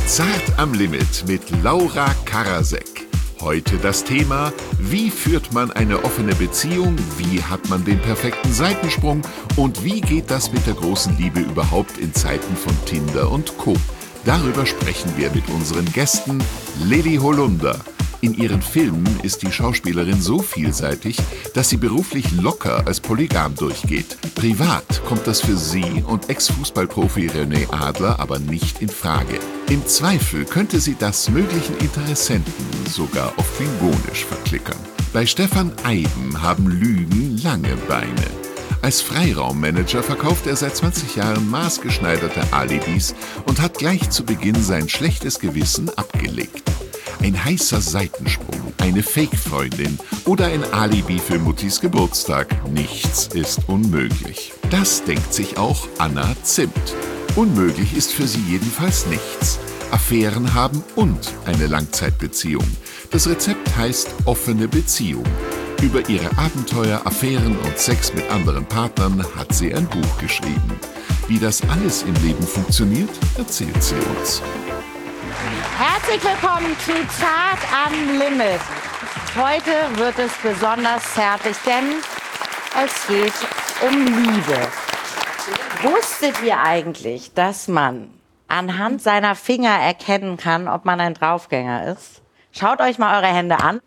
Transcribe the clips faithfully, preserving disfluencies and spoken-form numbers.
Zart am Limit mit Laura Karasek. Heute das Thema: Wie führt man eine offene Beziehung? Wie hat man den perfekten Seitensprung? Und wie geht das mit der großen Liebe überhaupt in Zeiten von Tinder und Co.? Darüber sprechen wir mit unseren Gästen. Lilly Holunder. In ihren Filmen ist die Schauspielerin so vielseitig, dass sie beruflich locker als polygam durchgeht. Privat kommt das für sie und Ex-Fußballprofi René Adler aber nicht in Frage. Im Zweifel könnte sie das möglichen Interessenten sogar auf Klingonisch verklickern. Bei Stefan Eiben haben Lügen lange Beine. Als Freiraummanager verkauft er seit zwanzig Jahren maßgeschneiderte Alibis und hat gleich zu Beginn sein schlechtes Gewissen abgelegt. Ein heißer Seitensprung, eine Fake-Freundin oder ein Alibi für Muttis Geburtstag. Nichts ist unmöglich. Das denkt sich auch Anna Zimt. Unmöglich ist für sie jedenfalls nichts. Affären haben und eine Langzeitbeziehung. Das Rezept heißt offene Beziehung. Über ihre Abenteuer, Affären und Sex mit anderen Partnern hat sie ein Buch geschrieben. Wie das alles im Leben funktioniert, erzählt sie uns. Herzlich willkommen zu Zart am Limit. Heute wird es besonders zärtlich, denn es geht um Liebe. Wusstet ihr eigentlich, dass man anhand seiner Finger erkennen kann, ob man ein Draufgänger ist? Schaut euch mal eure Hände an.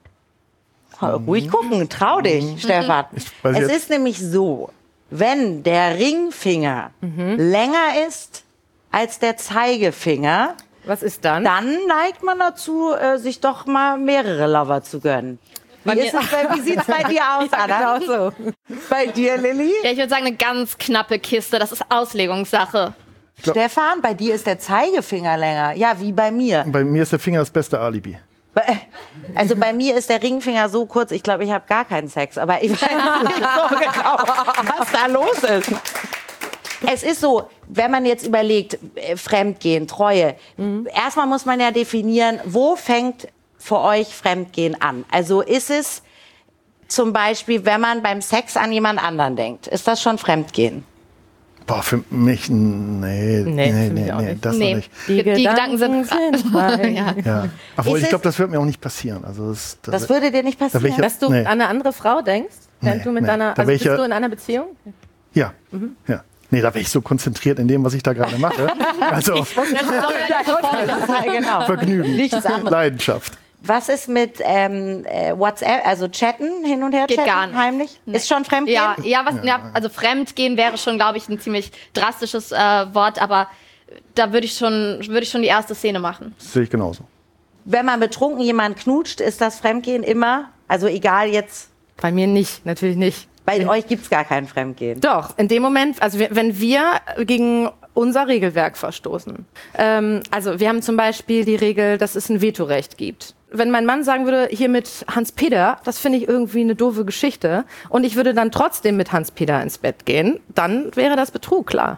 Ruhig gucken, trau dich, Stefan. Es ist nämlich so, wenn der Ringfinger mhm. länger ist als der Zeigefinger, was ist dann? Dann neigt man dazu, äh, sich doch mal mehrere Lover zu gönnen. Wie, ist es bei, wie sieht's bei dir aus, Anna? Genau so. Bei dir, Lilly? Ja, ich würde sagen, eine ganz knappe Kiste. Das ist Auslegungssache. Stefan, bei dir ist der Zeigefinger länger. Ja, wie bei mir. Bei mir ist der Finger das beste Alibi. Also bei mir ist der Ringfinger so kurz, ich glaube, ich habe gar keinen Sex. Aber ich weiß nicht so genau, was da los ist. Es ist so, wenn man jetzt überlegt, äh, Fremdgehen, Treue, mhm. erstmal muss man ja definieren, wo fängt für euch Fremdgehen an? Also ist es zum Beispiel, wenn man beim Sex an jemand anderen denkt, ist das schon Fremdgehen? Boah, für mich, nee, nee, nee, nee, nee das nee. nicht. Die, die Gedanken sind, sind ja. ja. Obwohl, ich glaube, das wird mir auch nicht passieren. Also das, das, das würde dir nicht passieren? Da Dass du nee. an eine andere Frau denkst, während nee, du mit nee. deiner, also bist ja, du in einer Beziehung? Ja, mhm. ja. Nee, da bin ich so konzentriert in dem, was ich da gerade mache. Also genau. Vergnügen, nichts anderes. Leidenschaft. Was ist mit ähm, WhatsApp, also chatten, hin und her Geht chatten, gar nicht. heimlich? Nee. Ist schon Fremdgehen? Ja, ja, was, ja, also Fremdgehen wäre schon, glaube ich, ein ziemlich drastisches äh, Wort, aber da würde ich schon, würde ich schon die erste Szene machen. Das sehe ich genauso. Wenn man betrunken jemanden knutscht, ist das Fremdgehen immer? Also egal jetzt? Bei mir nicht, natürlich nicht. Bei ja. euch gibt's gar kein Fremdgehen? Doch, in dem Moment, also wenn wir gegen unser Regelwerk verstoßen. Ähm, also wir haben zum Beispiel die Regel, dass es ein Vetorecht gibt. Wenn mein Mann sagen würde, hier mit Hans-Peter, das finde ich irgendwie eine doofe Geschichte, und ich würde dann trotzdem mit Hans-Peter ins Bett gehen, dann wäre das Betrug, klar.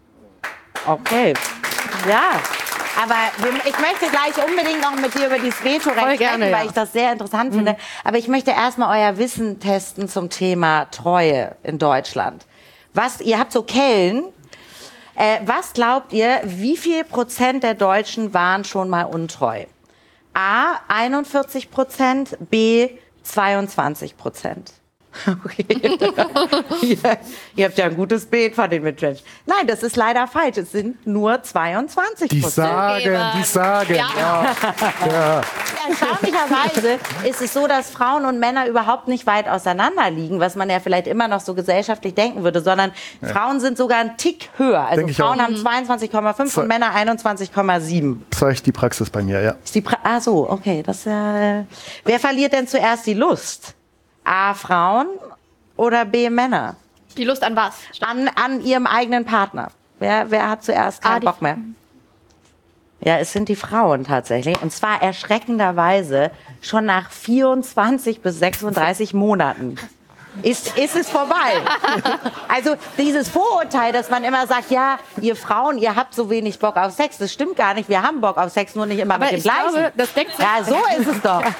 Okay, ja. Aber ich möchte gleich unbedingt noch mit dir über dieses Vetorecht sprechen, weil ja. ich das sehr interessant mhm. finde. Aber ich möchte erstmal euer Wissen testen zum Thema Treue in Deutschland. Was, ihr habt so Kellen. Äh, was glaubt ihr, wie viel Prozent der Deutschen waren schon mal untreu? A, einundvierzig Prozent, B, zweiundzwanzig Prozent. Okay. ihr, ihr habt ja ein gutes Bild von den Mitmenschen. Nein, das ist leider falsch. Es sind nur zweiundzwanzig Prozent. Die sagen, die sagen. Ja. Ja. Ja. Erstaunlicherweise ist es so, dass Frauen und Männer überhaupt nicht weit auseinander liegen, was man ja vielleicht immer noch so gesellschaftlich denken würde, sondern ja. Frauen sind sogar einen Tick höher. Also Denk Frauen haben zweiundzwanzig Komma fünf und Männer einundzwanzig Komma sieben. Zeigt die Praxis bei mir, ja. Ist die pra- ah so, okay. Das, äh, wer verliert denn zuerst die Lust? A, Frauen oder B, Männer? Die Lust an was? An, an ihrem eigenen Partner. Wer, wer hat zuerst keinen ah, Bock mehr? Ja, es sind die Frauen tatsächlich. Und zwar erschreckenderweise schon nach vierundzwanzig bis sechsunddreißig Monaten. Ist, ist es vorbei. Also dieses Vorurteil, dass man immer sagt, ja, ihr Frauen, ihr habt so wenig Bock auf Sex. Das stimmt gar nicht. Wir haben Bock auf Sex, nur nicht immer Aber mit dem ich Gleichen. Glaube, das deckt sich. Ja, so ist es doch.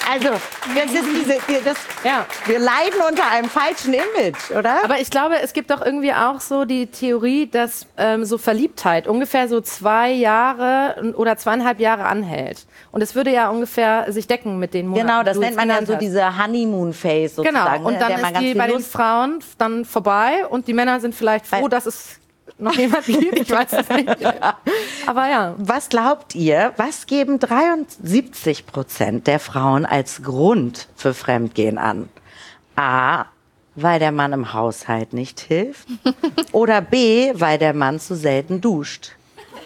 Also, das ist diese, das, ja. wir leiden unter einem falschen Image, oder? Aber ich glaube, es gibt doch irgendwie auch so die Theorie, dass ähm, so Verliebtheit ungefähr so zwei Jahre oder zweieinhalb Jahre anhält. Und es würde ja ungefähr sich decken mit den Monaten. Genau, das nennt man dann so hast. diese Honeymoon-Phase sozusagen. Genau, und dann ist die bei den Frauen dann vorbei und die Männer sind vielleicht froh, Weil dass es noch jemand gibt, ich weiß es nicht. Aber ja. Was glaubt ihr, was geben dreiundsiebzig Prozent der Frauen als Grund für Fremdgehen an? A, weil der Mann im Haushalt nicht hilft. Oder B, weil der Mann zu selten duscht.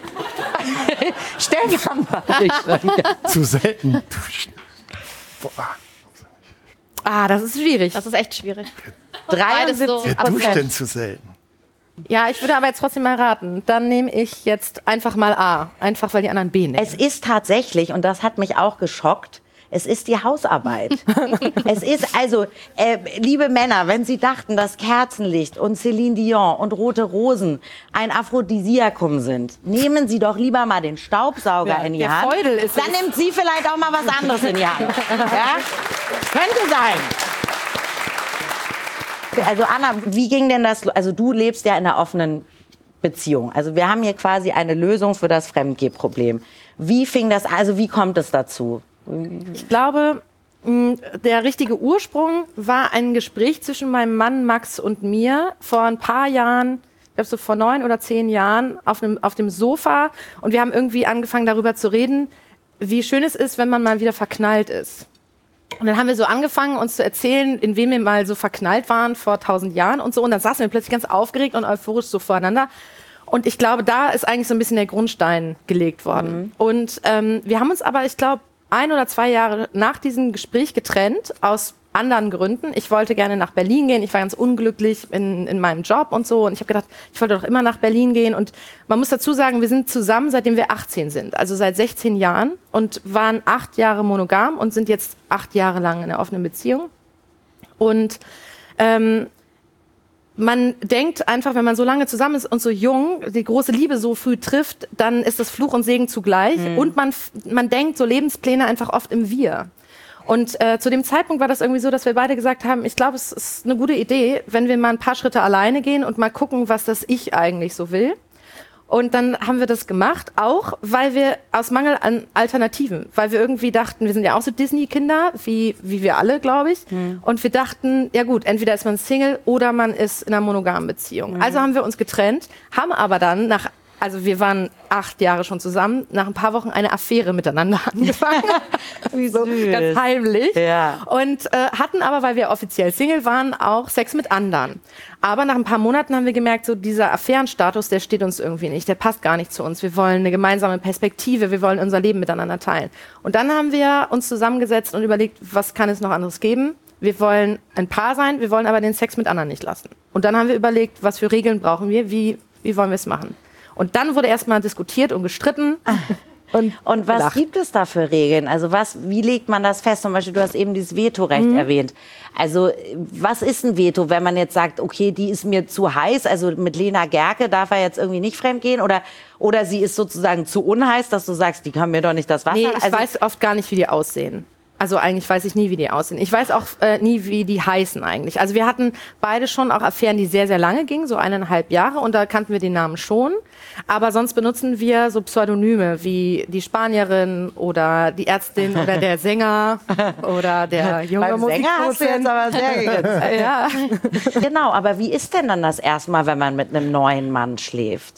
Stefan mal. Zu selten duschen. Boah. Ah, das ist schwierig. Das ist echt schwierig. dreiundsiebzig Wer duscht denn zu selten? Ja, ich würde aber jetzt trotzdem mal raten. Dann nehme ich jetzt einfach mal A. Einfach, weil die anderen B nehmen. Es ist tatsächlich, und das hat mich auch geschockt, es ist die Hausarbeit. Es ist also, äh, liebe Männer, wenn Sie dachten, dass Kerzenlicht und Céline Dion und rote Rosen ein Aphrodisiakum sind, nehmen Sie doch lieber mal den Staubsauger ja, in die der Hand. Feudel ist Dann es. nimmt sie vielleicht auch mal was anderes in die Hand. Ja? Könnte sein. Also Anna, wie ging denn das? Also du lebst ja in einer offenen Beziehung. Also wir haben hier quasi eine Lösung für das Fremdgehproblem. Wie fing das? Also wie kommt es dazu? Ich glaube, der richtige Ursprung war ein Gespräch zwischen meinem Mann Max und mir vor ein paar Jahren. Ich glaube so vor neun oder zehn Jahren auf einem auf dem Sofa und wir haben irgendwie angefangen darüber zu reden, wie schön es ist, wenn man mal wieder verknallt ist. Und dann haben wir so angefangen, uns zu erzählen, in wen wir mal so verknallt waren vor tausend Jahren und so. Und dann saßen wir plötzlich ganz aufgeregt und euphorisch so voreinander. Und ich glaube, da ist eigentlich so ein bisschen der Grundstein gelegt worden. Mhm. Und ähm, wir haben uns aber, ich glaube, ein oder zwei Jahre nach diesem Gespräch getrennt, aus anderen Gründen. Ich wollte gerne nach Berlin gehen. Ich war ganz unglücklich in, in meinem Job und so. Und ich habe gedacht, ich wollte doch immer nach Berlin gehen. Und man muss dazu sagen, wir sind zusammen, seitdem wir achtzehn sind. Also seit sechzehn Jahren. Und waren acht Jahre monogam und sind jetzt acht Jahre lang in einer offenen Beziehung. Und ähm, man denkt einfach, wenn man so lange zusammen ist und so jung, die große Liebe so früh trifft, dann ist das Fluch und Segen zugleich. Mhm. Und man, man denkt so Lebenspläne einfach oft im Wir. Und äh, zu dem Zeitpunkt war das irgendwie so, dass wir beide gesagt haben, ich glaube, es ist eine gute Idee, wenn wir mal ein paar Schritte alleine gehen und mal gucken, was das Ich eigentlich so will. Und dann haben wir das gemacht, auch weil wir aus Mangel an Alternativen, weil wir irgendwie dachten, wir sind ja auch so Disney-Kinder, wie wie wir alle, glaube ich. Mhm. Und wir dachten, ja gut, entweder ist man Single oder man ist in einer monogamen Beziehung. Mhm. Also haben wir uns getrennt, haben aber dann nach Also wir waren acht Jahre schon zusammen, nach ein paar Wochen eine Affäre miteinander angefangen. Wie so süß. Ganz heimlich. Ja. Und äh, hatten aber, weil wir offiziell Single waren, auch Sex mit anderen. Aber nach ein paar Monaten haben wir gemerkt, so dieser Affärenstatus, der steht uns irgendwie nicht, der passt gar nicht zu uns. Wir wollen eine gemeinsame Perspektive, wir wollen unser Leben miteinander teilen. Und dann haben wir uns zusammengesetzt und überlegt, was kann es noch anderes geben? Wir wollen ein Paar sein, wir wollen aber den Sex mit anderen nicht lassen. Und dann haben wir überlegt, was für Regeln brauchen wir, wie, wie wollen wir es machen? Und dann wurde erstmal diskutiert und gestritten. Und, und was gelacht. Gibt es da für Regeln? Also was, wie legt man das fest? Zum Beispiel, du hast eben dieses Vetorecht mhm. erwähnt. Also was ist ein Veto, wenn man jetzt sagt, okay, die ist mir zu heiß, also mit Lena Gerke darf er jetzt irgendwie nicht fremdgehen oder, oder sie ist sozusagen zu unheiß, dass du sagst, die kann mir doch nicht das Wasser. Nee, ich also, weiß oft gar nicht, wie die aussehen. Also eigentlich weiß ich nie, wie die aussehen. Ich weiß auch äh, nie, wie die heißen eigentlich. Also wir hatten beide schon auch Affären, die sehr, sehr lange gingen, so eineinhalb Jahre. Und da kannten wir den Namen schon. Aber sonst benutzen wir so Pseudonyme wie die Spanierin oder die Ärztin oder der Sänger oder der junge Beim Sänger hast du jetzt aber sehr gegetzt. Ja. Genau, aber wie ist denn dann das erstmal, wenn man mit einem neuen Mann schläft?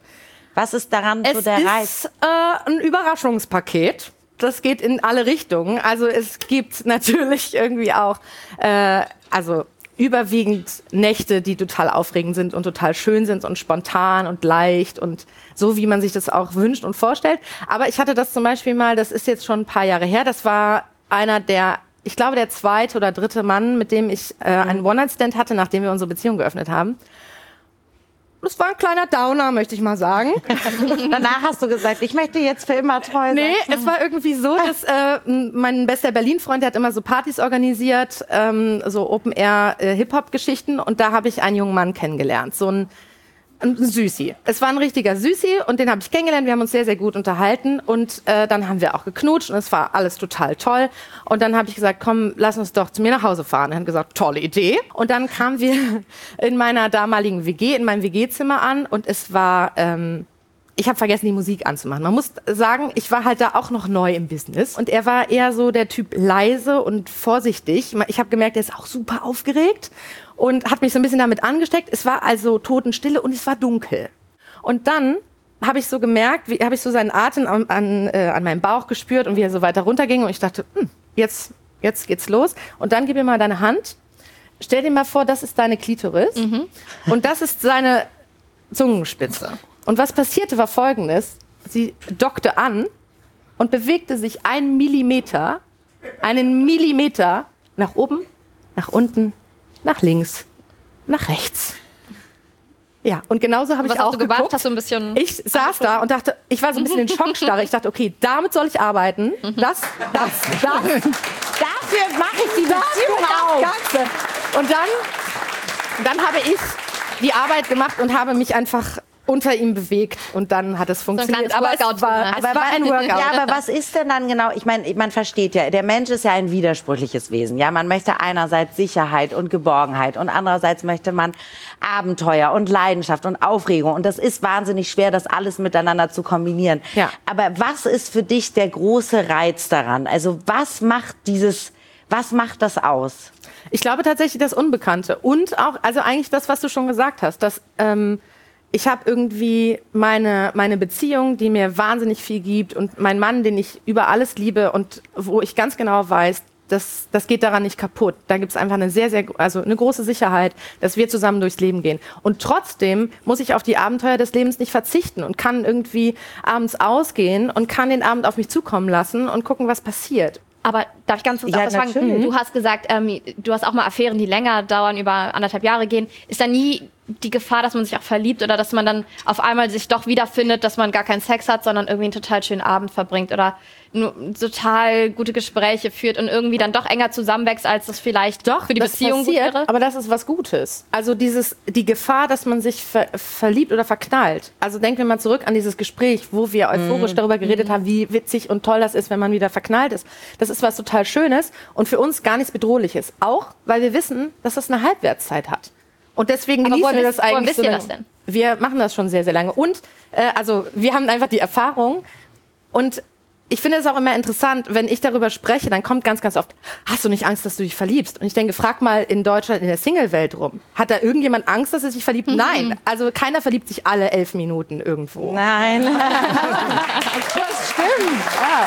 Was ist daran es so der Reiz? Es ist äh, ein Überraschungspaket. Das geht in alle Richtungen. Also es gibt natürlich irgendwie auch, äh, also überwiegend Nächte, die total aufregend sind und total schön sind und spontan und leicht und so, wie man sich das auch wünscht und vorstellt. Aber ich hatte das zum Beispiel mal, das ist jetzt schon ein paar Jahre her, das war einer der, ich glaube der zweite oder dritte Mann, mit dem ich äh, einen One-Night-Stand hatte, nachdem wir unsere Beziehung geöffnet haben. Das war ein kleiner Downer, möchte ich mal sagen. Danach hast du gesagt, ich möchte jetzt für immer treu sein. Nee, es war irgendwie so, dass äh, mein bester Berlin-Freund, der hat immer so Partys organisiert, ähm, so Open-Air-Hip-Hop-Geschichten. Und da habe ich einen jungen Mann kennengelernt. So ein ein Süßi. Es war ein richtiger Süßi und den habe ich kennengelernt. Wir haben uns sehr, sehr gut unterhalten und äh, dann haben wir auch geknutscht und es war alles total toll. Und dann habe ich gesagt, komm, lass uns doch zu mir nach Hause fahren. Er hat gesagt, tolle Idee. Und dann kamen wir in meiner damaligen W G, in meinem W G-Zimmer an und es war... Ähm, ich habe vergessen, die Musik anzumachen. Man muss sagen, ich war halt da auch noch neu im Business. Und er war eher so der Typ leise und vorsichtig. Ich habe gemerkt, er ist auch super aufgeregt und hat mich so ein bisschen damit angesteckt. Es war also Totenstille und es war dunkel. Und dann habe ich so gemerkt, wie habe ich so seinen Atem an, an, äh, an meinem Bauch gespürt und wie er so weiter runterging. Und ich dachte, hm, jetzt, jetzt geht's los. Und dann gib mir mal deine Hand. Stell dir mal vor, das ist deine Klitoris. Mhm. Und das ist seine Zungenspitze. Und was passierte, war Folgendes. Sie dockte an und bewegte sich einen Millimeter, einen Millimeter nach oben, nach unten, nach links, nach rechts. Ja, und genauso habe ich auch geguckt. gemacht. Hast du ein bisschen Ich saß da und dachte, ich war so ein bisschen in Schockstarre. Ich dachte, okay, damit soll ich arbeiten. Das, das, das. Dafür mache ich die Beziehung auf. Ganze. Und dann, dann habe ich die Arbeit gemacht und habe mich einfach unter ihm bewegt und dann hat es funktioniert. So ein aber es war, es war ein Workout. Ja, aber was ist denn dann genau, ich meine, man versteht ja, der Mensch ist ja ein widersprüchliches Wesen. Ja, man möchte einerseits Sicherheit und Geborgenheit und andererseits möchte man Abenteuer und Leidenschaft und Aufregung und das ist wahnsinnig schwer, das alles miteinander zu kombinieren. Ja. Aber was ist für dich der große Reiz daran? Also was macht dieses, was macht das aus? Ich glaube tatsächlich das Unbekannte und auch, also eigentlich das, was du schon gesagt hast, dass ähm, ich habe irgendwie meine, meine Beziehung, die mir wahnsinnig viel gibt und mein Mann, den ich über alles liebe und wo ich ganz genau weiß, das, das geht daran nicht kaputt. Da gibt es einfach eine sehr, sehr, also eine große Sicherheit, dass wir zusammen durchs Leben gehen. Und trotzdem muss ich auf die Abenteuer des Lebens nicht verzichten und kann irgendwie abends ausgehen und kann den Abend auf mich zukommen lassen und gucken, was passiert. Aber darf ich ganz kurz Ja, was fragen? natürlich. Du hast gesagt, ähm, du hast auch mal Affären, die länger dauern, über anderthalb Jahre gehen. Ist da nie die Gefahr, dass man sich auch verliebt oder dass man dann auf einmal sich doch wiederfindet, dass man gar keinen Sex hat, sondern irgendwie einen total schönen Abend verbringt oder nur total gute Gespräche führt und irgendwie dann doch enger zusammenwächst, als das vielleicht Doch, für die das Beziehung passiert, gut wäre? aber das ist was Gutes. Also dieses, die Gefahr, dass man sich ver verliebt oder verknallt. Also denken wir mal zurück an dieses Gespräch, wo wir euphorisch mm. darüber geredet mm. haben, wie witzig und toll das ist, wenn man wieder verknallt ist. Das ist was total Schönes und für uns gar nichts Bedrohliches. Auch, weil wir wissen, dass das eine Halbwertszeit hat. Und deswegen Aber genießen woher wir wisst- das woher eigentlich wisst so ihr lange. das denn? Wir machen das schon sehr, sehr lange. Und äh, also wir haben einfach die Erfahrung und ich finde es auch immer interessant, wenn ich darüber spreche, dann kommt ganz, ganz oft, hast du nicht Angst, dass du dich verliebst? Und ich denke, frag mal in Deutschland in der Single-Welt rum. Hat da irgendjemand Angst, dass er sich verliebt? Mhm. Nein. Also keiner verliebt sich alle elf Minuten irgendwo. Nein. Das stimmt. Ja.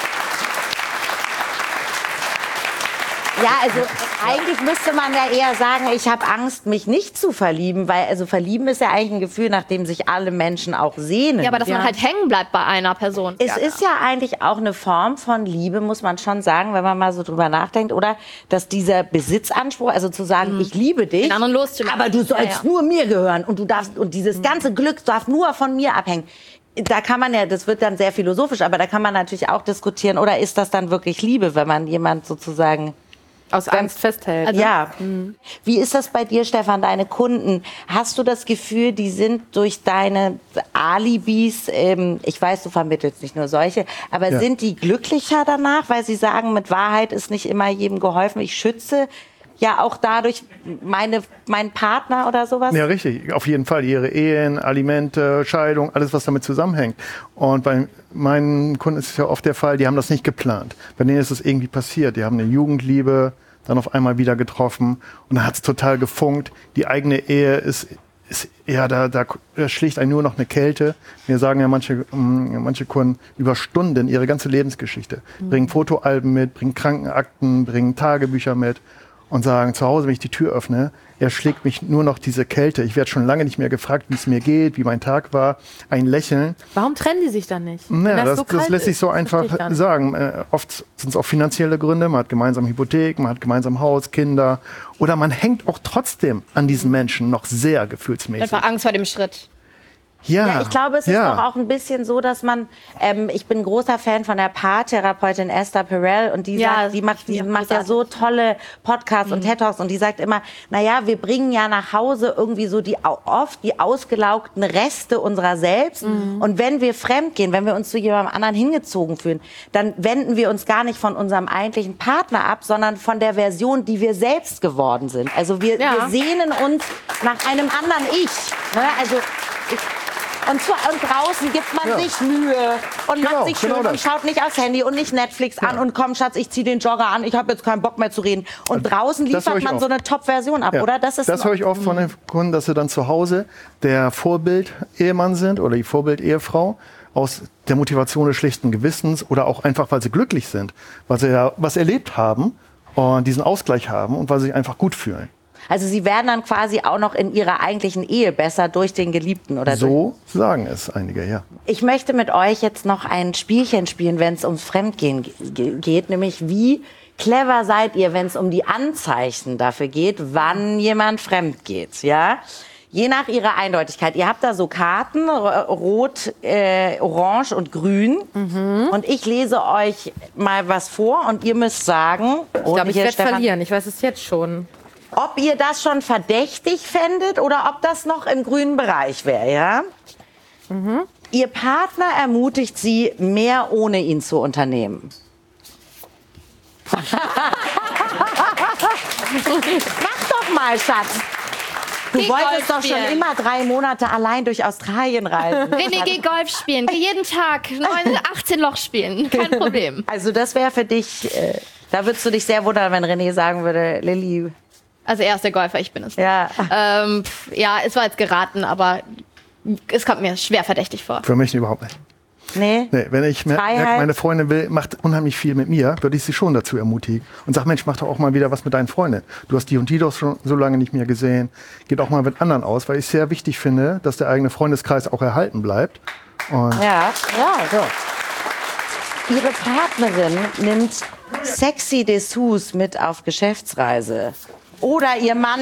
Ja, also eigentlich müsste man ja eher sagen, ich habe Angst, mich nicht zu verlieben, weil also verlieben ist ja eigentlich ein Gefühl, nach dem sich alle Menschen auch sehnen. Ja, aber dass man halt hängen bleibt bei einer Person. Es ist ja eigentlich auch eine Form von Liebe, muss man schon sagen, wenn man mal so drüber nachdenkt, oder? Dass dieser Besitzanspruch, also zu sagen, mhm. ich liebe dich, Den anderen loszulassen. aber du sollst Ja, ja. nur mir gehören und du darfst und dieses ganze Glück darf nur von mir abhängen. Da kann man ja, das wird dann sehr philosophisch, aber da kann man natürlich auch diskutieren, oder ist das dann wirklich Liebe, wenn man jemand sozusagen aus Angst festhält. Also, ja. Mhm. Wie ist das bei dir, Stefan, deine Kunden? Hast du das Gefühl, die sind durch deine Alibis, ähm, ich weiß, du vermittelst nicht nur solche, aber ja. sind die glücklicher danach, weil sie sagen, mit Wahrheit ist nicht immer jedem geholfen, ich schütze ja auch dadurch meine, meinen Partner oder sowas? Ja, richtig. Auf jeden Fall. Ihre Ehen, Alimente, Scheidung, alles, was damit zusammenhängt. Und bei meinen Kunden ist es ja oft der Fall, die haben das nicht geplant. Bei denen ist es irgendwie passiert. Die haben eine Jugendliebe dann auf einmal wieder getroffen und dann hat es total gefunkt. Die eigene Ehe ist, ist ja, da, da schlägt einen nur noch eine Kälte. Mir sagen ja manche, manche Kunden über Stunden ihre ganze Lebensgeschichte. Mhm. Bringen Fotoalben mit, bringen Krankenakten, bringen Tagebücher mit. Und sagen, zu Hause, wenn ich die Tür öffne, erschlägt mich nur noch diese Kälte. Ich werde schon lange nicht mehr gefragt, wie es mir geht, wie mein Tag war. Ein Lächeln. Warum trennen die sich dann nicht? Naja, das, so das lässt sich so einfach sagen. Äh, oft sind es auch finanzielle Gründe. Man hat gemeinsam Hypothek, man hat gemeinsam Haus, Kinder. Oder man hängt auch trotzdem an diesen Menschen noch sehr gefühlsmäßig. Einfach Angst vor dem Schritt. Ja, ja, ich glaube, es ist ja. doch auch ein bisschen so, dass man, ähm, ich bin großer Fan von der Paartherapeutin Esther Perel und die Ja, sagt, die macht, die macht ja so tolle Podcasts und TED Talks und die sagt immer, naja, wir bringen ja nach Hause irgendwie so die, oft die ausgelaugten Reste unserer selbst mhm. und wenn wir fremd gehen, wenn wir uns zu jemandem anderen hingezogen fühlen, dann wenden wir uns gar nicht von unserem eigentlichen Partner ab, sondern von der Version, die wir selbst geworden sind. Also wir, Ja. wir sehnen uns nach einem anderen Ich. Ne? Also ich, Und, zu, und draußen gibt man Ja. sich Mühe und Genau, macht sich schön genau und das. schaut nicht aufs Handy und nicht Netflix an und komm, Schatz, ich zieh den Jogger an, ich habe jetzt keinen Bock mehr zu reden. Und draußen Das höre liefert ich man oft. so eine Top-Version ab, Ja. oder? Das ist das höre ich oft von den Kunden, dass sie dann zu Hause der Vorbild-Ehemann sind oder die Vorbild-Ehefrau aus der Motivation des schlechten Gewissens oder auch einfach, weil sie glücklich sind, weil sie ja was erlebt haben und diesen Ausgleich haben und weil sie sich einfach gut fühlen. Also sie werden dann quasi auch noch in ihrer eigentlichen Ehe besser durch den Geliebten, oder? So sagen es einige, ja. Ich möchte mit euch jetzt noch ein Spielchen spielen, wenn es ums Fremdgehen ge- geht, nämlich wie clever seid ihr, wenn es um die Anzeichen dafür geht, wann jemand fremd geht, ja? Je nach ihrer Eindeutigkeit. Ihr habt da so Karten, r- rot, äh, orange und grün. Und ich lese euch mal was vor und ihr müsst sagen, Ich glaube, ich hier, werde Stefan, verlieren. Ich weiß es jetzt schon. ob ihr das schon verdächtig fändet oder ob das noch im grünen Bereich wäre, ja? Ihr Partner ermutigt sie, mehr ohne ihn zu unternehmen. Mach doch mal, Schatz. Du Geh wolltest Golf doch schon spielen. immer drei Monate allein durch Australien reisen. René, geh Golf spielen. Geh jeden Tag neun, achtzehn Loch spielen. Kein Problem. Also das wäre für dich, äh, da würdest du dich sehr wundern, wenn René sagen würde, Lilly, Also er ist der Golfer, ich bin es. ja. Ähm, pff, ja, es war jetzt geraten, aber es kommt mir schwer verdächtig vor. Für mich überhaupt nicht. Nee? Nee, wenn ich mer- Freiheit. merke, meine Freundin will, macht unheimlich viel mit mir, würde ich sie schon dazu ermutigen und sag, Mensch, mach doch auch mal wieder was mit deinen Freundinnen. Du hast die und die doch schon so lange nicht mehr gesehen. Geht auch mal mit anderen aus, weil ich sehr wichtig finde, dass der eigene Freundeskreis auch erhalten bleibt. Und Ja, ja, so. Ihre Partnerin nimmt sexy Dessous mit auf Geschäftsreise. Oder ihr Mann,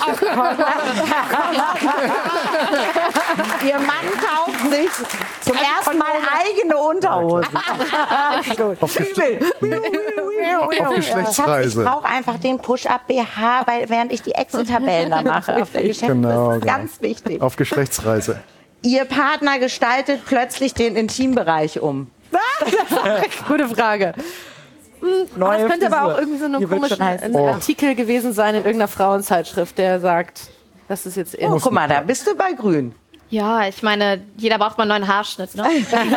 ihr Mann kauft sich zum ersten Mal eigene Unterhosen. auf, Gest- auf Geschlechtsreise. Ich brauche einfach den Push-Up-B H, weil, während ich die Excel-Tabellen da mache auf der Geschäftsreise. Genau, Das ist genau. ganz wichtig. Auf Geschlechtsreise. Ihr Partner gestaltet plötzlich den Intimbereich um. Gute Frage. Neue Das könnte aber Frisur. auch irgendwie so ein Hier wird komischer schon heiß. ein Oh. Artikel gewesen sein in irgendeiner Frauenzeitschrift, der sagt, das ist jetzt in. Oh, guck mal, da bist du bei Grün. Ja, ich meine, jeder braucht mal einen neuen Haarschnitt. Ne?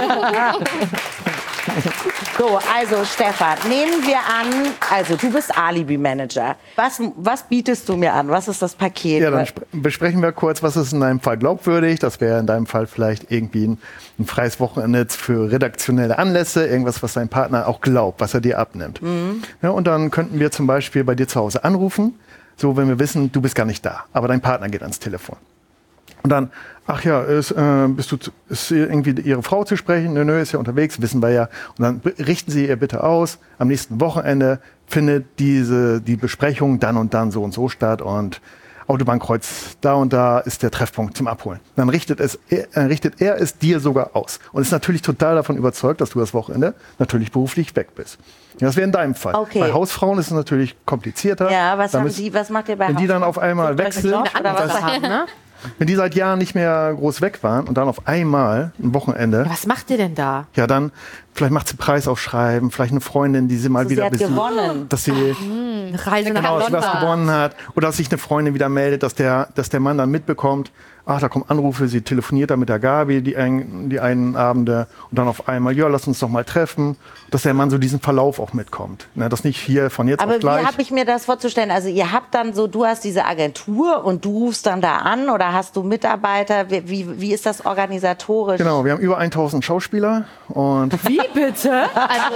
So, also Stefan, nehmen wir an, also du bist Alibi-Manager. Was, was bietest du mir an? Was ist das Paket? Ja, dann sp- besprechen wir kurz, was ist in deinem Fall glaubwürdig. Das wäre in deinem Fall vielleicht irgendwie ein, ein freies Wochenende für redaktionelle Anlässe, irgendwas, was dein Partner auch glaubt, was er dir abnimmt. Ja, und dann könnten wir zum Beispiel bei dir zu Hause anrufen, so wenn wir wissen, du bist gar nicht da, aber dein Partner geht ans Telefon. Und dann, ach ja, ist, äh, bist du zu, ist irgendwie Ihre Frau zu sprechen? Nö, nö, ist ja unterwegs, wissen wir ja. Und dann b- richten Sie ihr bitte aus, am nächsten Wochenende findet diese, die Besprechung dann und dann so und so statt und Autobahnkreuz da und da ist der Treffpunkt zum Abholen. Dann richtet, es, er, äh, richtet er es dir sogar aus und ist natürlich total davon überzeugt, dass du das Wochenende natürlich beruflich weg bist. Ja, das wäre in deinem Fall. Okay. Bei Hausfrauen ist es natürlich komplizierter. Ja, was Da haben müsst- die, was macht ihr bei Wenn die dann Haus- auf einmal Sucht euch einen wechseln, Job oder was? das- haben, ne? wenn die seit Jahren nicht mehr groß weg waren und dann auf einmal ein Wochenende, Was macht ihr denn da? ja dann, vielleicht macht sie Preisaufschreiben, vielleicht eine Freundin, die sie mal Also sie wieder hat besucht, gewonnen. dass sie Eine Reise nach genau, dass sie London. was gewonnen hat oder dass sich eine Freundin wieder meldet, dass der, dass der Mann dann mitbekommt, ach, da kommen Anrufe, sie telefoniert da mit der Gabi die, ein, die einen Abende und dann auf einmal, ja, lass uns doch mal treffen, dass der Mann so diesen Verlauf auch mitkommt. Ne, das nicht hier von jetzt Aber auf wie gleich. habe ich mir das vorzustellen? Also ihr habt dann so, du hast diese Agentur und du rufst dann da an oder hast du Mitarbeiter? Wie, wie, wie ist das organisatorisch? Genau, wir haben über tausend Schauspieler und Wie bitte? Also,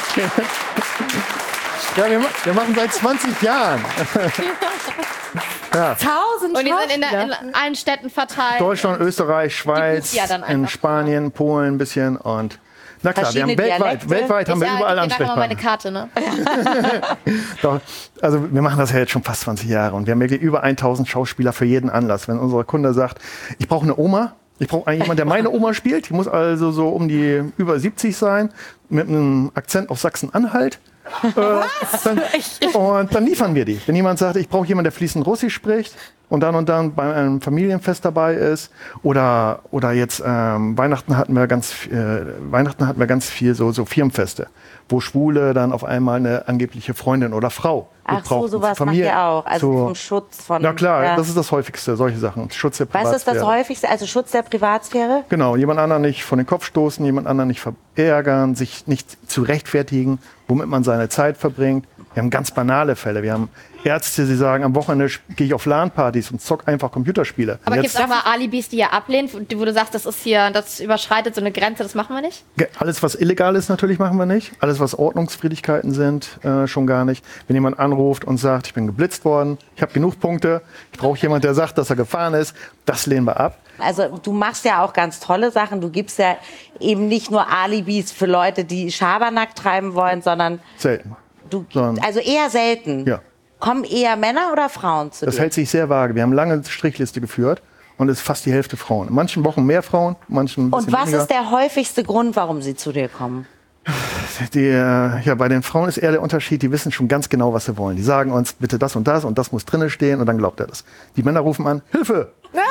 ja, wir, ma- wir machen seit zwanzig Jahren. Ja. Tausend Und die sind in, der, Schauspieler. in allen Städten verteilt. Deutschland, Österreich, Schweiz, ja dann in einfach. Spanien, Polen ein bisschen und na klar, wir haben Verschiedene weltweit, Dialekte. weltweit haben wir Ich, ja, überall ich gebe nachher mal meine Ansprechpartner. Karte, ne? Doch, also wir machen das ja jetzt schon fast zwanzig Jahre und wir haben wirklich über tausend Schauspieler für jeden Anlass. Wenn unser Kunde sagt, ich brauche eine Oma, ich brauche jemanden, der meine Oma spielt, die muss also so um die über siebzig sein, mit einem Akzent auf Sachsen-Anhalt. äh, dann, und dann liefern wir die. Wenn jemand sagt, ich brauche jemanden, der fließend Russisch spricht und dann und dann bei einem Familienfest dabei ist oder, oder jetzt ähm, Weihnachten hatten wir ganz äh, Weihnachten hatten wir ganz viel so, so Firmenfeste, wo Schwule dann auf einmal eine angebliche Freundin oder Frau Ach so, brauchten, sowas macht Familie, ihr auch. Also so- zum Schutz von... Na klar, ja. das ist das Häufigste, solche Sachen. Schutz der Was ist das Privatsphäre. häufigste? Also Schutz der Privatsphäre? Genau, jemand anderen nicht vor den Kopf stoßen, jemand anderen nicht verärgern, sich nicht zu rechtfertigen, womit man seine Zeit verbringt. Wir haben ganz banale Fälle. Wir haben Ärzte, die sagen, am Wochenende gehe ich auf LAN-Partys und zock einfach Computerspiele. Aber Und gibt es auch mal Alibis, die ihr ablehnt, wo wo du sagst, das ist hier, das überschreitet so eine Grenze, das machen wir nicht? Ge- Alles, was illegal ist, natürlich machen wir nicht. Alles, was Ordnungswidrigkeiten sind, äh, schon gar nicht. Wenn jemand anruft und sagt, ich bin geblitzt worden, ich habe genug Punkte, ich brauche jemanden, der sagt, dass er gefahren ist, das lehnen wir ab. Also du machst ja auch ganz tolle Sachen. Du gibst ja eben nicht nur Alibis für Leute, die Schabernack treiben wollen, sondern Selten. du, Sondern- also eher selten. Ja. Kommen eher Männer oder Frauen zu Das dir? hält sich sehr vage. Wir haben lange Strichliste geführt und es ist fast die Hälfte Frauen. In manchen Wochen mehr Frauen, in manchen ein bisschen Und was weniger. ist der häufigste Grund, warum sie zu dir kommen? Die, äh, ja, bei den Frauen ist eher der Unterschied, die wissen schon ganz genau, was sie wollen. Die sagen uns, bitte das und das und das muss drinnen stehen und dann glaubt er das. Die Männer rufen an, Hilfe!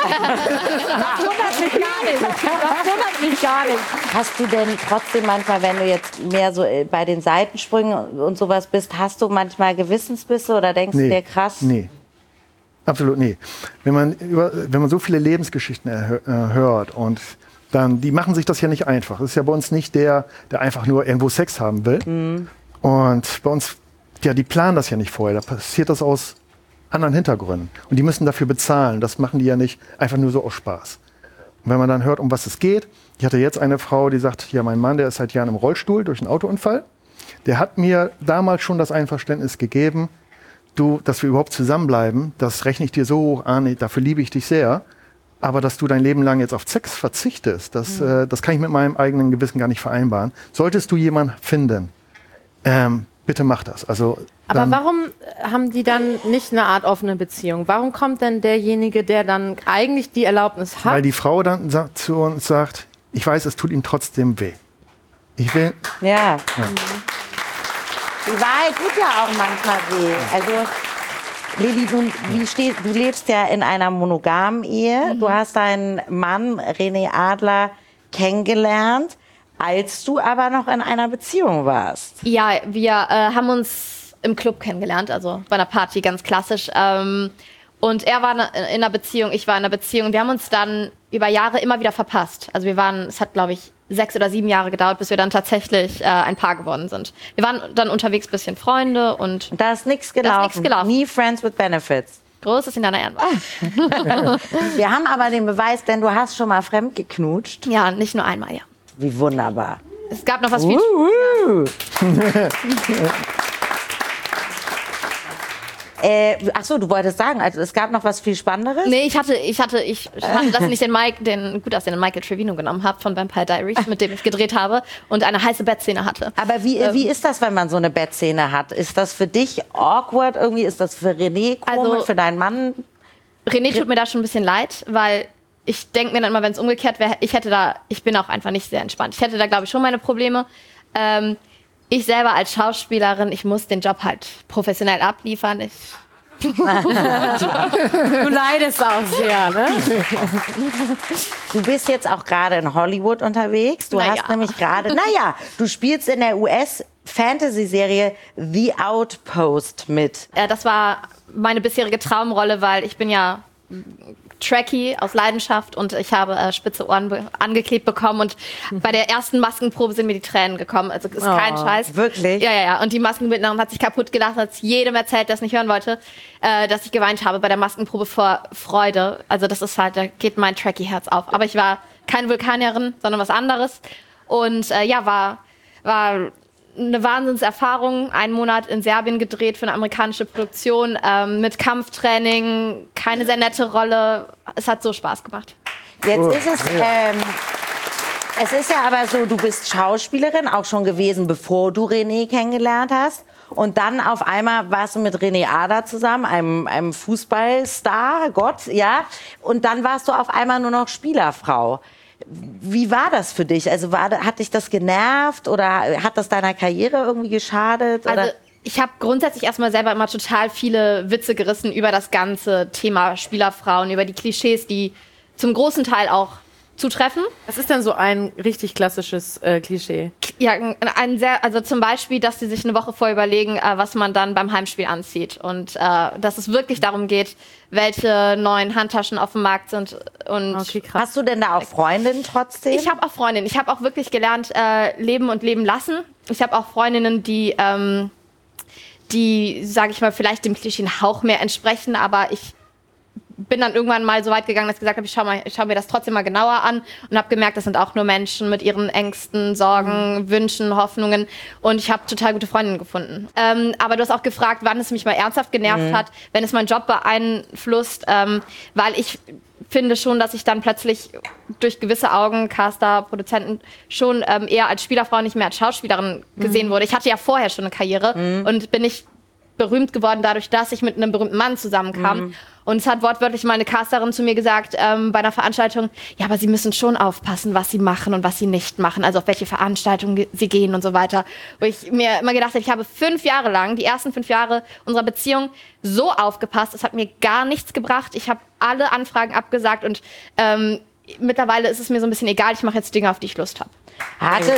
wundert mich gar nicht. Das wundert mich gar nicht. Hast du denn trotzdem manchmal, wenn du jetzt mehr so äh, bei den Seitensprüngen und sowas bist, hast du manchmal Gewissensbisse oder denkst du dir krass? Nee. Absolut nie. Wenn man, über, wenn man so viele Lebensgeschichten erhö- äh, hört und dann, die machen sich das ja nicht einfach. Das ist ja bei uns nicht der, der einfach nur irgendwo Sex haben will. Mhm. Und bei uns, ja, die planen das ja nicht vorher. Da passiert das aus anderen Hintergründen. Und die müssen dafür bezahlen. Das machen die ja nicht einfach nur so aus Spaß. Und wenn man dann hört, um was es geht, ich hatte jetzt eine Frau, die sagt, ja, mein Mann, der ist seit Jahren im Rollstuhl durch einen Autounfall. Der hat mir damals schon das Einverständnis gegeben, du, dass wir überhaupt zusammenbleiben, das rechne ich dir so hoch an, dafür liebe ich dich sehr. Aber dass du dein Leben lang jetzt auf Sex verzichtest, das, Mhm. äh, das kann ich mit meinem eigenen Gewissen gar nicht vereinbaren. Solltest du jemanden finden, ähm, bitte mach das. Also, Aber dann, warum haben die dann nicht eine Art offene Beziehung? Warum kommt denn derjenige, der dann eigentlich die Erlaubnis hat? Weil die Frau dann sa- zu uns sagt, ich weiß, es tut ihm trotzdem weh. Ich will, Ja. Die Wahrheit tut ja auch manchmal weh. Also, Lilly, du, wie steht, du lebst ja in einer monogamen Ehe. Du hast deinen Mann, René Adler, kennengelernt, als du aber noch in einer Beziehung warst. Ja, wir äh, haben uns im Club kennengelernt, also bei einer Party, ganz klassisch. Ähm, und er war in einer Beziehung, ich war in einer Beziehung. Wir haben uns dann über Jahre immer wieder verpasst. Also wir waren, es hat, glaube ich, sechs oder sieben Jahre gedauert, bis wir dann tatsächlich äh, ein Paar geworden sind. Wir waren dann unterwegs, bisschen Freunde und Da ist nichts gelaufen. nichts gelaufen. Nie Friends with Benefits. Großes in deiner Ehrenwahl. Wir haben aber den Beweis, denn du hast schon mal fremd geknutscht. Ja, nicht nur einmal, ja. Wie wunderbar. Es gab noch was viel... Uhu. äh, ach so, du wolltest sagen, also es gab noch was viel Spannenderes? Nee, ich hatte, ich hatte, ich hatte, dass ich den Mike, den gut aussehenden Michael Trevino genommen habe von Vampire Diaries, mit dem ich gedreht habe und eine heiße Bettszene hatte. Aber wie, Ähm. wie ist das, wenn man so eine Bettszene hat? Ist das für dich awkward irgendwie? Ist das für René komisch, Also- für deinen Mann? René tut mir da schon ein bisschen leid, weil ich denke mir dann immer, wenn es umgekehrt wäre, ich hätte da, ich bin auch einfach nicht sehr entspannt. Ich hätte da, glaube ich, schon meine Probleme. Ähm, ich selber als Schauspielerin, ich muss den Job halt professionell abliefern. Ich, Du leidest auch sehr, ne? Du bist jetzt auch gerade in Hollywood unterwegs. Du Na hast ja. nämlich gerade, naja, du spielst in der U S-Fantasy-Serie The Outpost mit. äh, das war meine bisherige Traumrolle, weil ich bin ja Trekkie aus Leidenschaft und ich habe äh, spitze Ohren be- angeklebt bekommen und bei der ersten Maskenprobe sind mir die Tränen gekommen. Also ist kein Oh, Scheiß. wirklich? Ja, ja, ja. Und die Maskenbildnerin hat sich kaputt gelacht, hat jedem erzählt, der es nicht hören wollte, äh, dass ich geweint habe bei der Maskenprobe vor Freude. Also das ist halt, da geht mein Trekkie-Herz auf. Aber ich war keine Vulkanierin, sondern was anderes. Und äh, ja, war, war eine Wahnsinnserfahrung. Einen Monat in Serbien gedreht für eine amerikanische Produktion ähm, mit Kampftraining, keine sehr nette Rolle. Es hat so Spaß gemacht. Jetzt oh, ist es, ähm, es ist ja aber so, du bist Schauspielerin, auch schon gewesen, bevor du René kennengelernt hast. Und dann auf einmal warst du mit René Adler zusammen, einem, einem Fußballstar, Gott, ja. Und dann warst du auf einmal nur noch Spielerfrau. Wie war das für dich? Also war, hat dich das genervt oder hat das deiner Karriere irgendwie geschadet? Oder? Also ich habe grundsätzlich erstmal selber immer total viele Witze gerissen über das ganze Thema Spielerfrauen, über die Klischees, die zum großen Teil auch zutreffen. Was ist denn so ein richtig klassisches äh, Klischee? Ja, ein sehr, also zum Beispiel, dass sie sich eine Woche vorher überlegen, äh, was man dann beim Heimspiel anzieht. Und äh, dass es wirklich darum geht, welche neuen Handtaschen auf dem Markt sind. Und okay, krass. Hast du denn da auch Freundinnen trotzdem? Ich habe auch Freundinnen. Ich habe auch wirklich gelernt, äh, leben und leben lassen. Ich habe auch Freundinnen, die, ähm, die, sage ich mal, vielleicht dem Klischee einen Hauch mehr entsprechen, aber ich bin dann irgendwann mal so weit gegangen, dass ich gesagt habe, ich schaue mal, ich schaue mir das trotzdem mal genauer an und habe gemerkt, das sind auch nur Menschen mit ihren Ängsten, Sorgen, mhm. Wünschen, Hoffnungen und ich habe total gute Freundinnen gefunden. Ähm, aber du hast auch gefragt, wann es mich mal ernsthaft genervt mhm. hat, wenn es meinen Job beeinflusst, ähm, weil ich finde schon, dass ich dann plötzlich durch gewisse Augen, Caster, Produzenten, schon ähm, eher als Spielerfrau, nicht mehr als Schauspielerin gesehen mhm. wurde. Ich hatte ja vorher schon eine Karriere mhm. und bin nicht berühmt geworden dadurch, dass ich mit einem berühmten Mann zusammenkam. Mhm. Und es hat wortwörtlich mal eine Casterin zu mir gesagt, ähm, bei einer Veranstaltung, ja, aber Sie müssen schon aufpassen, was Sie machen und was Sie nicht machen, also auf welche Veranstaltungen ge- Sie gehen und so weiter. Wo ich mir immer gedacht habe, ich habe fünf Jahre lang, die ersten fünf Jahre unserer Beziehung so aufgepasst, es hat mir gar nichts gebracht. Ich habe alle Anfragen abgesagt und ähm, mittlerweile ist es mir so ein bisschen egal, ich mache jetzt Dinge, auf die ich Lust habe. Hatte...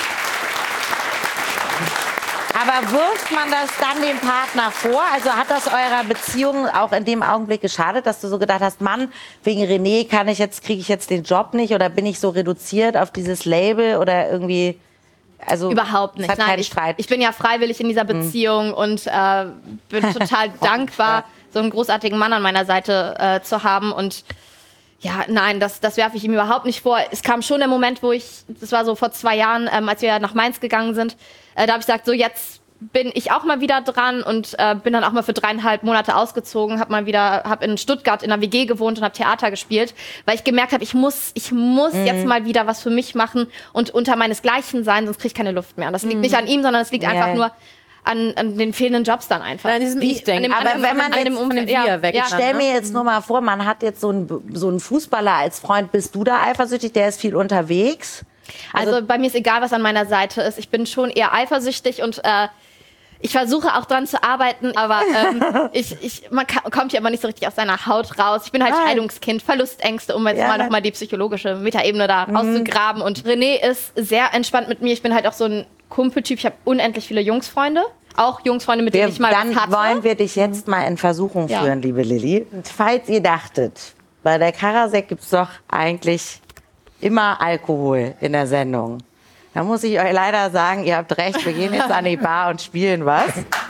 Aber wirft man das dann dem Partner vor? Also hat das eurer Beziehung auch in dem Augenblick geschadet, dass du so gedacht hast, Mann, wegen René kann ich jetzt, kriege ich jetzt den Job nicht oder bin ich so reduziert auf dieses Label oder irgendwie? Also überhaupt nicht. Nein, ich, ich bin ja freiwillig in dieser Beziehung mhm. und äh, bin total dankbar, so einen großartigen Mann an meiner Seite äh, zu haben und ja, nein, das, das werfe ich ihm überhaupt nicht vor. Es kam schon der Moment, wo ich, das war so vor zwei Jahren, ähm, als wir nach Mainz gegangen sind, äh, da habe ich gesagt, so jetzt bin ich auch mal wieder dran und äh, bin dann auch mal für dreieinhalb Monate ausgezogen, habe mal wieder, habe in Stuttgart in einer W G gewohnt und habe Theater gespielt, weil ich gemerkt habe, ich muss, ich muss mhm. jetzt mal wieder was für mich machen und unter meinesgleichen sein, sonst kriege ich keine Luft mehr. Und das liegt mhm. nicht an ihm, sondern es liegt ja. einfach nur An, an den fehlenden Jobs dann einfach. An diesem Ich-Denken. Aber wenn man an dem Umfeld ja, weg. Ich stelle mir jetzt nur mal vor, man hat jetzt so einen, so einen Fußballer als Freund. Bist du da eifersüchtig? Der ist viel unterwegs. Also, also bei mir ist egal, was an meiner Seite ist. Ich bin schon eher eifersüchtig und äh, ich versuche auch dran zu arbeiten, aber ähm, ich, ich, man kann, kommt ja immer nicht so richtig aus seiner Haut raus. Ich bin halt Nein. Scheidungskind, Verlustängste, um jetzt ja, mal nochmal die psychologische Metaebene da mhm. rauszugraben. Und René ist sehr entspannt mit mir. Ich bin halt auch so ein Kumpeltyp. Ich habe unendlich viele Jungsfreunde. Auch Jungsfreunde, mit wir, denen ich mal dann was hatte. Wollen wir dich jetzt mal in Versuchung ja. führen, liebe Lilly. Falls ihr dachtet, bei der Karasek gibt es doch eigentlich immer Alkohol in der Sendung. Da muss ich euch leider sagen, ihr habt recht, wir gehen jetzt an die Bar und spielen was.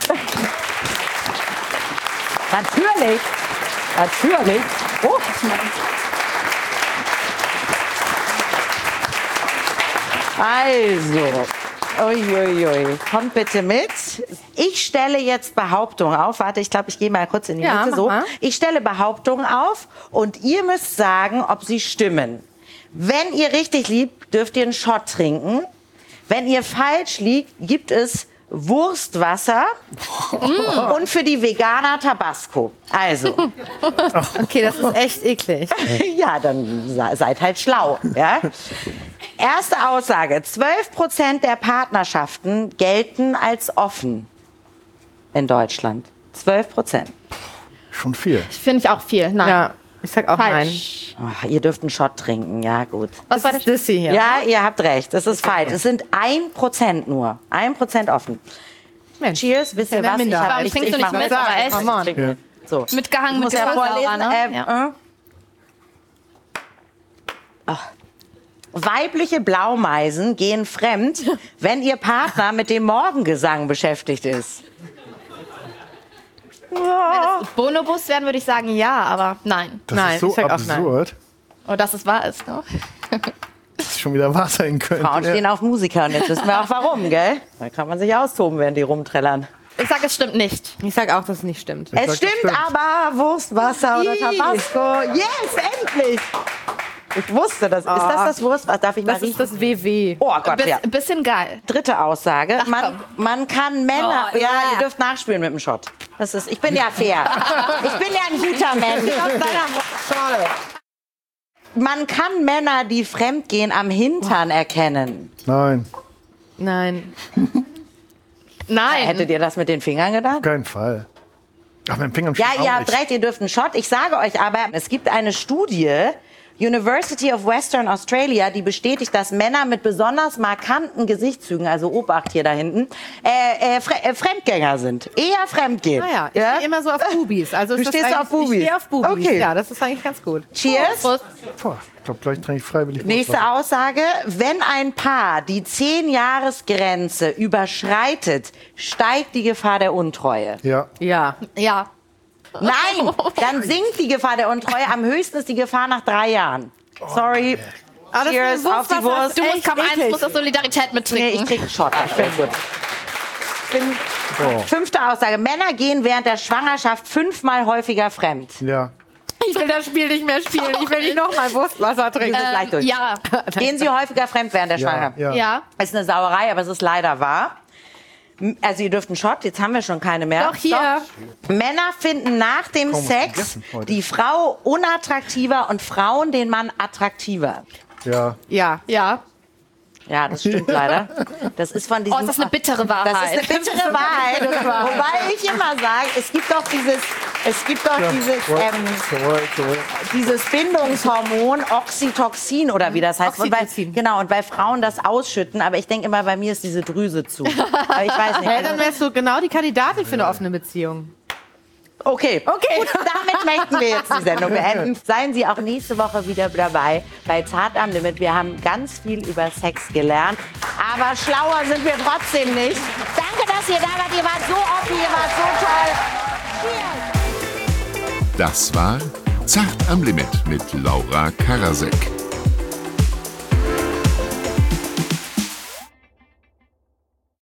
Natürlich, natürlich. Oh. Also, uiuiui, kommt bitte mit. Ich stelle jetzt Behauptungen auf. Warte, ich glaube, ich gehe mal kurz in die ja, Mitte. So. Ich stelle Behauptungen auf und ihr müsst sagen, ob sie stimmen. Wenn ihr richtig liegt, dürft ihr einen Shot trinken. Wenn ihr falsch liegt, gibt es Wurstwasser mm. und für die Veganer Tabasco. Also. Okay, das ist echt eklig. Ja, dann seid halt schlau. Ja? Erste Aussage. zwölf Prozent der Partnerschaften gelten als offen in Deutschland. zwölf Prozent. Schon viel. Finde ich auch viel. Nein. Ja. Ich sag auch falsch. Nein. Oh, ihr dürft einen Shot trinken, ja gut. Was war das Dissy hier? Ja, ihr habt recht, das ist falsch. Es sind ein Prozent nur. ein Prozent offen. Mensch. Cheers, wisst ihr was? Ich hab ich, ich mach mit, aber echt. Ja. So. Mitgehangen mit der vorlesen. Ne? Ähm, ja. äh. Oh. Weibliche Blaumeisen gehen fremd, wenn ihr Partner mit dem Morgengesang beschäftigt ist. Wenn es Bonobos wären, würde ich sagen ja, aber nein. Das nein, ist so ich sag absurd. Oh, dass es wahr ist, ne? dass es schon wieder wahr sein könnte. Frauen stehen ja. auf Musiker und jetzt wissen wir auch warum, gell? Da kann man sich austoben, während die rumträllern. Ich sag, es stimmt nicht. Ich sag auch, dass es nicht stimmt. Es sag, stimmt, stimmt aber Wurstwasser oder Ih. Tabasco. Yes, endlich! Ich wusste das. Ist das das Wurstwasser? Darf ich mal Das riechen? ist das W W. Oh Gott, Biss, ja. Bisschen geil. Dritte Aussage. Man, man kann Männer... Oh, ja, ja. ihr dürft nachspielen mit dem Shot. Das ist, ich bin ja fair. Ich bin ja ein guter Mensch. Toll. Man kann Männer, die fremdgehen, am Hintern erkennen. Nein, Nein. Nein. Hättet ihr das mit den Fingern gedacht? auf keinen Fall. Ach, mit dem Finger Ja, ihr habt recht, ihr dürft einen Shot. Ich sage euch aber, es gibt eine Studie, University of Western Australia, die bestätigt, dass Männer mit besonders markanten Gesichtszügen, also Obacht hier da hinten, äh, äh, Fre äh, Fremdgänger sind. Eher Fremdgehen. Naja, ich Ja? stehe immer so auf Bubis. Also Du ist das stehst eigentlich- auf Bubis? Ich stehe auf Bubis. Okay. Ja, das ist eigentlich ganz gut. Cheers. Prost. Boah, ich glaube, gleich trinke ich freiwillig. Nächste Wurstwasser. Aussage. Wenn ein Paar die zehn-Jahres-Grenze überschreitet, steigt die Gefahr der Untreue. Ja, Ja. Ja. Nein, dann sinkt die Gefahr der Untreue. Am höchsten ist die Gefahr nach drei Jahren. Sorry. Aber das Cheers ist ein auf die Wurstwasser. Wurst. Du musst, Echt komm, eins eklig. muss aus Solidarität Nee, mittrinken. ich krieg einen Shot. Ich bin gut. Bin, Oh. Fünfte Aussage. Männer gehen während der Schwangerschaft fünfmal häufiger fremd. ja. Ich will das Spiel nicht mehr spielen. Ich will nicht noch mal Wurstwasser trinken. Wir sind gleich durch. ja. Gehen sie häufiger fremd während der Ja, Schwangerschaft? ja. Ja. Ist eine Sauerei, aber es ist leider wahr. M- Also ihr dürft einen Shot, jetzt haben wir schon keine mehr. Doch, hier. Männer finden nach dem Kaum was Sex gegessen heute. die Frau unattraktiver und Frauen den Mann attraktiver. Ja. Ja. Ja. Ja, das stimmt leider. Das ist von diesem... Oh, ist das eine bittere Wahrheit. Das ist eine bittere Wahrheit. Wobei ich immer sage, es gibt doch dieses, es gibt doch dieses, ähm, Jawohl, jawohl. dieses Bindungshormon Oxytocin oder wie das heißt. Und bei, Oxytocin. genau, und bei Frauen das ausschütten. Aber ich denke immer, bei mir ist diese Drüse zu. Aber ich weiß nicht. Hey, dann Also, wärst du genau die Kandidatin für eine offene Beziehung. okay, okay. Gut, damit möchten wir jetzt die Sendung beenden. Seien Sie auch nächste Woche wieder dabei bei Zart am Limit. Wir haben ganz viel über Sex gelernt. Aber schlauer sind wir trotzdem nicht. Danke, dass ihr da wart. Ihr wart so offen, ihr wart so toll. Cheers. Das war Zart am Limit mit Laura Karasek.